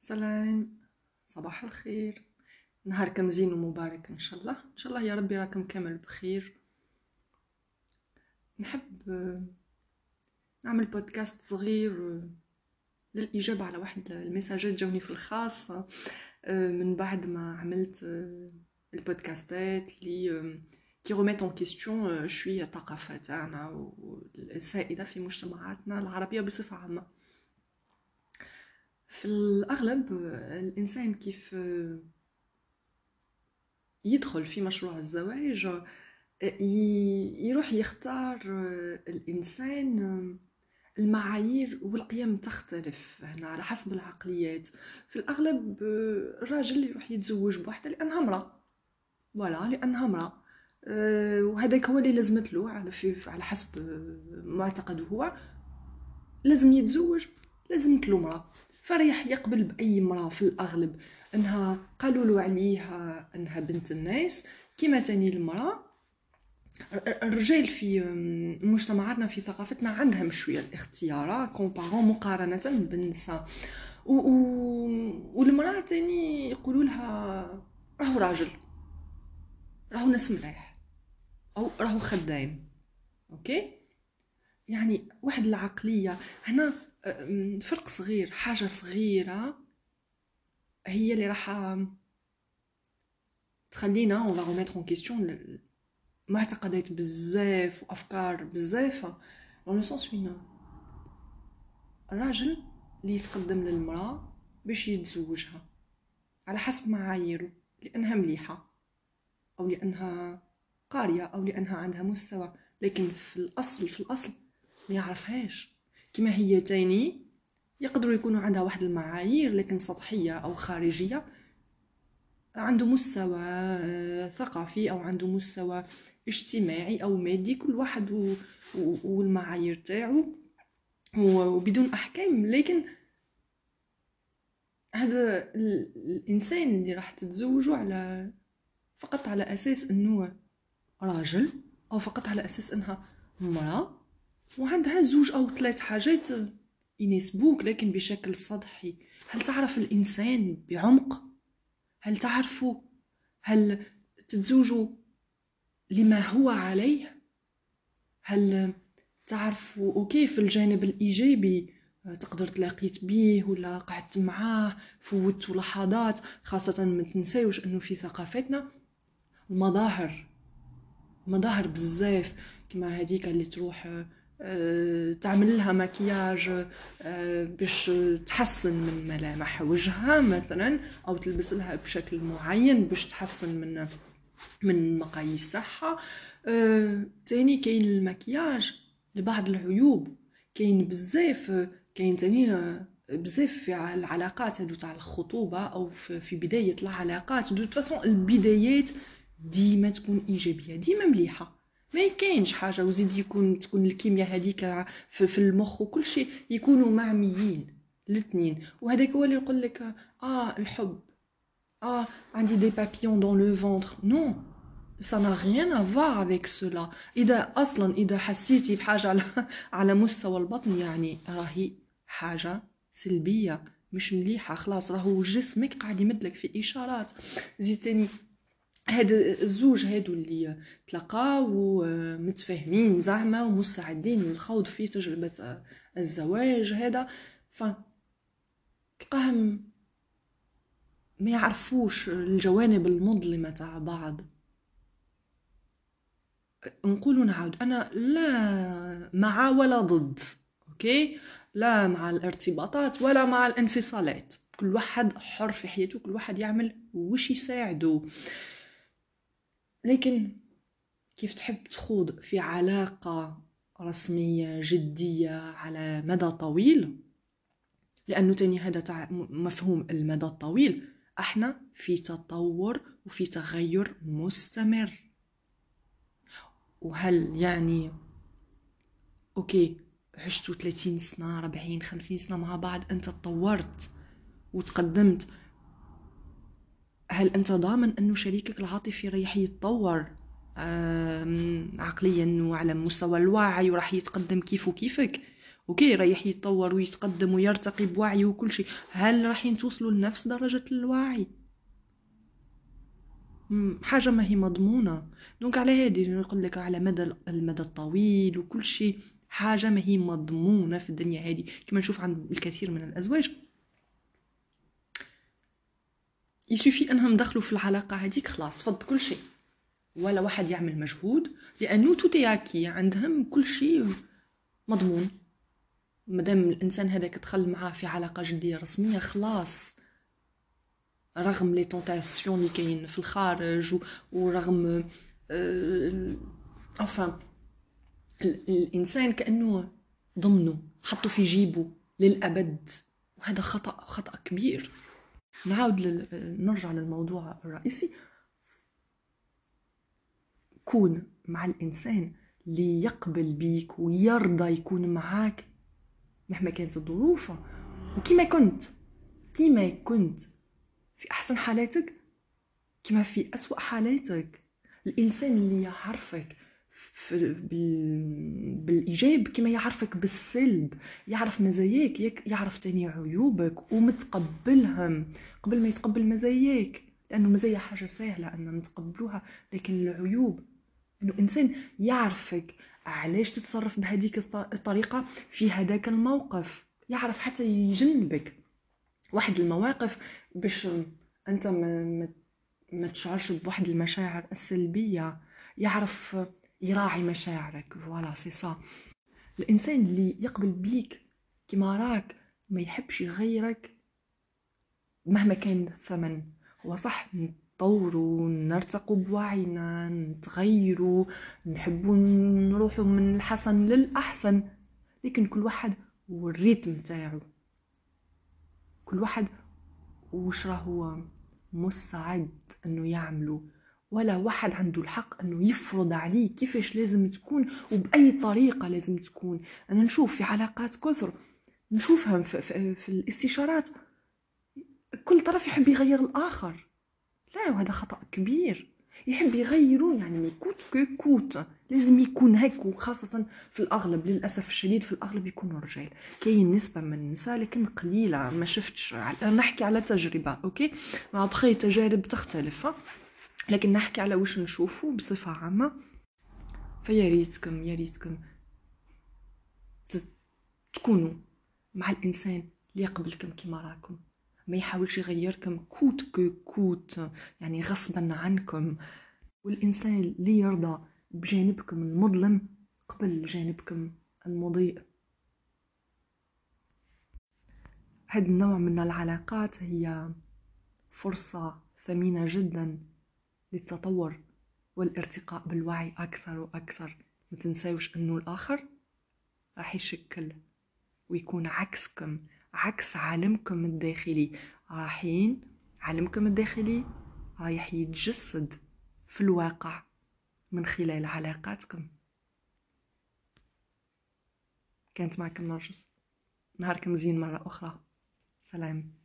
سلام. صباح الخير. نهاركم زين ومبارك ان شاء الله. ان شاء الله يا ربي راكم كامل بخير. نحب نعمل بودكاست صغير للاجابه على واحد المساجات جاوني في الخاص من بعد ما عملت البودكاستات اللي كي روميت اون كيستيون شويه الثقافه تاعنا والسائده في مجتمعاتنا العربيه بصفه عامه. في الاغلب الانسان كيف يدخل في مشروع الزواج يروح يختار الإنسان المعايير والقيم تختلف هنا على حسب العقليات. في الأغلب الراجل يروح يتزوج بواحدة لأنها امرأة، ولا لأنها امرأة، وهذاك هو اللي لازمت له على حسب معتقده هو. لازم يتزوج، لازمت له امرأة، فريح يقبل بأي امرأة في الأغلب. أنها قالوا له عليها أنها بنت الناس كما تاني المرأة. الرجال في مجتمعاتنا في ثقافتنا عندهم شوية الاختيار كومبارون مقارنة بالنساء، والمرأة تاني يقولوا لها راهو راجل، راهو ناس مليح، أو راهو خدام. أوكي، يعني واحد العقلية هنا. فرق صغير، حاجة صغيرة هي اللي راح تخلينا on va remettre en question معتقدات بزاف وأفكار بزاف. dans le sens وين الراجل اللي يتقدم للمرأة باش يتزوجها على حسب معاييره، لأنها مليحة أو لأنها قارية أو لأنها عندها مستوى، لكن في الأصل ما يعرفهاش. كما هي تاني يقدروا يكونوا عندها واحد المعايير لكن سطحية أو خارجية، عنده مستوى ثقافي أو عنده مستوى اجتماعي أو مادي، كل واحد والمعايير تاعو وبدون أحكام. لكن هذا الإنسان اللي راح تتزوجه فقط على أساس أنه راجل، أو فقط على أساس أنها مرأة وعندها زوج أو 3 حاجات يناسبوك لكن بشكل سطحي. هل تعرف الإنسان بعمق؟ هل تعرفوا؟ هل تتزوجوا لما هو عليه؟ هل تعرفوا أوكي في الجانب الإيجابي تقدر تلاقيت بيه ولا قعدت معاه فوت لحظات؟ خاصة ما تنساوش أنه في ثقافتنا مظاهر بزاف، كما هذيك اللي تروح تعمل لها مكياج باش تحسن من ملامح وجهها مثلا، او تلبس لها بشكل معين باش تحسن من مقاييس صحة. تاني كاين المكياج لبعض العيوب، كاين بزاف، كاين تاني بزاف في العلاقات هادو تاع الخطوبة او في بداية العلاقات. دو فاصون البدايات ديما تكون ايجابية، ديما مليحة، ما كاينش حاجة وزيد تكون الكيمياء هذيك في المخ وكل شيء يكونوا معميين الاثنين. وهذاك هو اللي يقول لك الحب، عندي دي بابيون دون لو فونتر. نو، ça n'a rien à voir avec cela. إذا حسيتي بحاجة على مستوى البطن، يعني راهي حاجة سلبية مش مليحة، خلاص راهو جسمك قاعد يمدلك في إشارات. زيد تاني هاد الزوج هادو اللي تلقاو ومتفاهمين زعما ومستعدين للخوض في تجربة الزواج هذا، تلقاهم ما يعرفوش الجوانب المظلمة تاع بعض. نقولوا نعاود، أنا لا مع ولا ضد، أوكي، لا مع الارتباطات ولا مع الانفصالات، كل واحد حر في حياته، كل واحد يعمل وش يساعده. لكن كيف تحب تخوض في علاقة رسمية جدية على مدى طويل، لأنه تاني هذا تاع مفهوم المدى الطويل، احنا في تطور وفي تغير مستمر. وهل يعني اوكي عشتوا 30 سنة 40 50 سنة مع بعض، انت تطورت وتقدمت، هل انت ضامن انه شريكك العاطفي راح يتطور عقليا وعلى مستوى الوعي وراح يتقدم كيفك؟ اوكي رايح يتطور ويتقدم ويرتقي بوعيه وكل شيء، هل راح توصلوا لنفس درجة الوعي؟ حاجة ما هي مضمونة. دونك على هذه نقول لك على المدى الطويل وكل شيء، حاجة ما هي مضمونة في الدنيا هذه. كما نشوف عند الكثير من الأزواج يسوفي أنهم دخلوا في العلاقة هذيك خلاص فض كل شيء، ولا واحد يعمل مجهود، لأنه توتياكي عندهم كل شيء مضمون. مادام الإنسان هذاك دخل معاه في علاقة جدية رسمية خلاص، رغم لي تونتاسيون اللي كاين في الخارج ورغم الانسان كانه ضمنه حطه في جيبه للابد، وهذا خطا كبير. نرجع للموضوع الرئيسي. كون مع الانسان اللي يقبل بيك ويرضى يكون معاك مهما كانت الظروف، وكما كنت في أحسن حالاتك كما في أسوأ حالاتك. الإنسان اللي يعرفك بالإيجاب كما يعرفك بالسلب، يعرف مزاياك يعرف تاني عيوبك ومتقبلهم قبل ما يتقبل مزاياك، لأنه مزايا حاجة سهلة أن نتقبلوها، لكن العيوب أنه إنسان يعرفك علاش تتصرف بهذيك الطريقة في هذاك الموقف، يعرف حتى يجنبك واحد المواقف باش انت ما تشعرش بواحد المشاعر السلبيه، يعرف يراعي مشاعرك. فوالا سي صا. الانسان اللي يقبل بيك كما راك ما يحبش يغيرك مهما كان الثمن. هو صح نطوروا نرتقوا بوعينا نتغيروا نحبوا نروحوا من الحسن للأحسن، لكن كل واحد والريتم تاعو، كل واحد وش راهو مستعد انه يعمله، ولا واحد عنده الحق انه يفرض عليه كيفاش لازم تكون وبأي طريقة لازم تكون. انا نشوف في علاقات كثر نشوفهم في الاستشارات كل طرف يحب يغير الآخر، لا وهذا خطأ كبير. يحب يغيرون يعني كوت لازم يكون هيك، وخاصة في الأغلب للأسف الشديد في الأغلب يكونوا رجال. كاين نسبة من النساء لكن قليلة، ما شفتش، نحكي على تجربة أوكي، مع بخي تجارب تختلف، لكن نحكي على وش نشوفه بصفة عامة. فيا ريتكم تكونوا مع الإنسان اللي يقبلكم كما راكم، ما يحاولش يغيركم كوت يعني غصبا عنكم، والإنسان اللي يرضى بجانبكم المظلم قبل جانبكم المضيء. هذا النوع من العلاقات هي فرصة ثمينة جدا للتطور والارتقاء بالوعي أكثر وأكثر. ما تنساوش أنه الآخر راح يشكل ويكون عكسكم، عكس عالمكم الداخلي. عالمكم الداخلي رايح يتجسد في الواقع من خلال علاقاتكم. كانت معكم نرجس، نهاركم زين مرة أخرى، سلام.